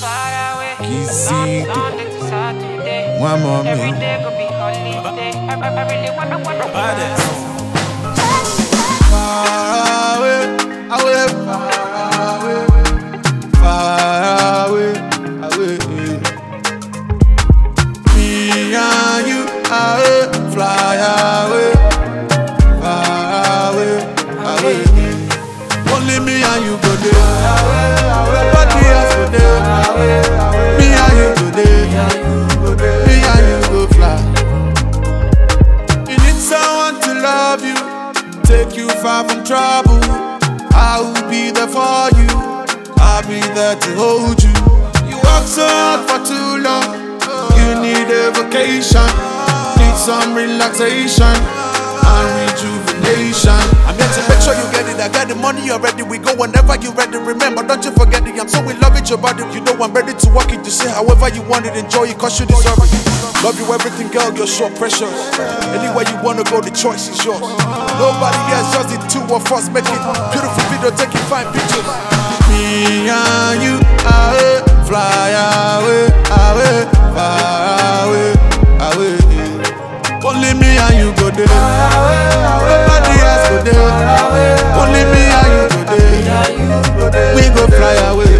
Kizzy, one more Every man. day could be holiday. I really wanna Far away, away, far away, away. Me and you, away, fly away, far away, away. Only me and you go there. Nobody else go there. Me and you go there. Me and you go fly. You need someone to love you, take you far from trouble. I will be there for you. I'll be there to hold you. You work so hard for too long. You need a vacation, need some relaxation and rejuvenation. I'm here to make sure you get it. I got the money already. We go whenever you ready. Remember, don't you forget it. I'm so in love with your body. You know I'm ready to walk it. To say however you want it, enjoy it, cause you deserve it. Love you everything, girl. You're so precious. Anywhere you wanna go, the choice is yours. Nobody else, just the two of us. Make it beautiful video, taking fine pictures. Me and you, away, fly away, away, far away, away. Only me and you go there. Nobody else go there. Only me and you go there. We go fly away.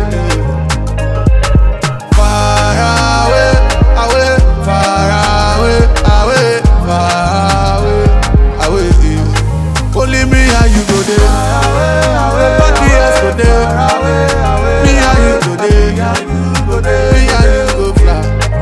Far away, away, far away, away, far away, away. Only me and you go there. Nobody else go there. Me and you go there. Me and you go fly.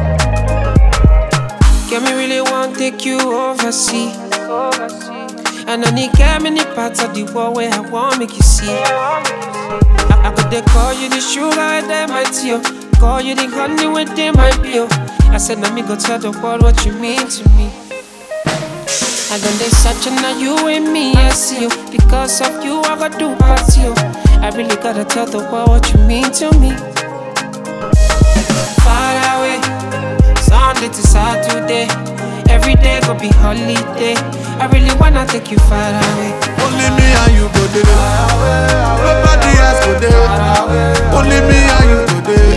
Can me really want to take you overseas? And I need get many parts of the world where I want make you see. I could they call you the sugar and then my tea. Call you the honey when they might be. I said let me go tell the world what you mean to me. And then they searching now you and me, I see you. Because of you I gotta do past you. I really gotta tell the world what you mean to me. Far away, Sunday to Saturday. Every day go be holiday. I really wanna take you far away. Only me and you go there. Nobody else go there. Only me and you go there.